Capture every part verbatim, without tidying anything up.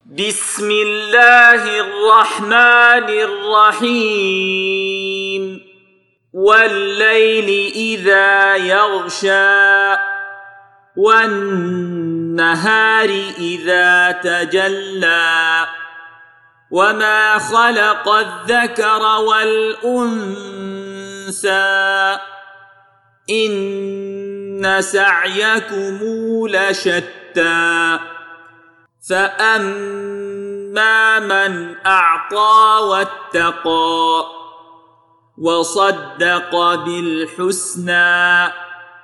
بسم الله الرحمن الرحيم والليل إذا يغشى والنهار إذا تجلى وما خلق الذكر والأنثى إن سعيكم لشتى فأما من أعطى واتقى وصدق بالحسنى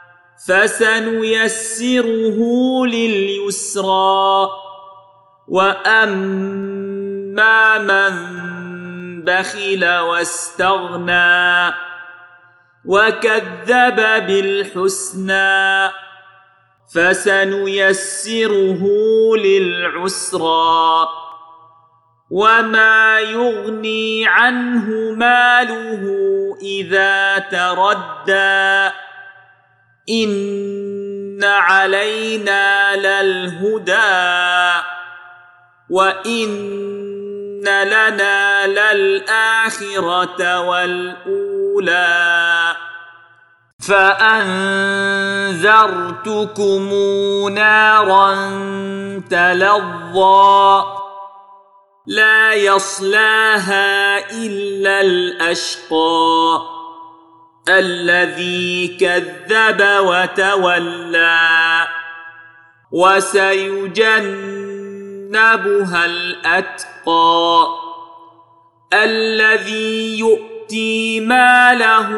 فسنيسره لليسرى وأما من بخل واستغنى وكذب بالحسنى فسنيسره للعسرى وما يغني عنه ماله إذا تردى إن علينا للهدى وإن لنا للآخرة والأولى فأنذرتكم نارا تلظى لا يصلاها إلا الأشقى الذي كذب وتولى وسيجنبها الأتقى الذي يؤتي ماله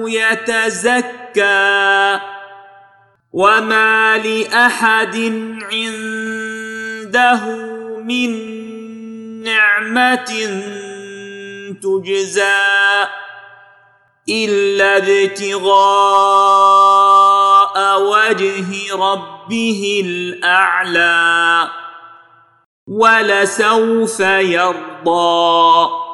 يتزكى وما لأحد عنده من نعمة تجزى إلا ابتغاء وجه ربه الأعلى ولسوف يرضى.